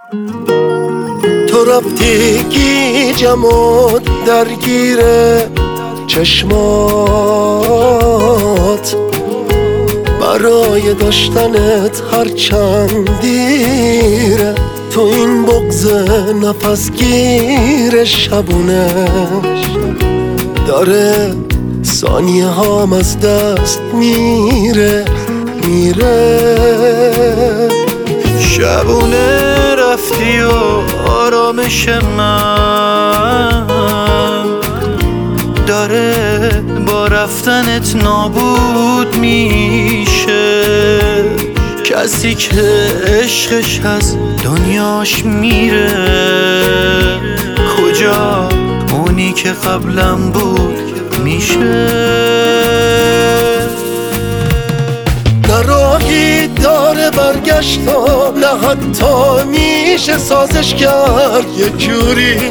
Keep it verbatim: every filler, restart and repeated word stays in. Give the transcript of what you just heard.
تو رفتی گیجم و درگیر چشمات، برای داشتنت هر چند دیره، تو این بغض نفس گیر شبونه داره ثانیه هام از دست میره میره. شبونه رفتی و آرامش من داره با رفتنت نابود میشه. کسی که عشقش از دنیاش میره، کجا اونی که قبلم بود میشه. نه راهی داره برگشت و نه حتی میشه سازش کرد، یه جوری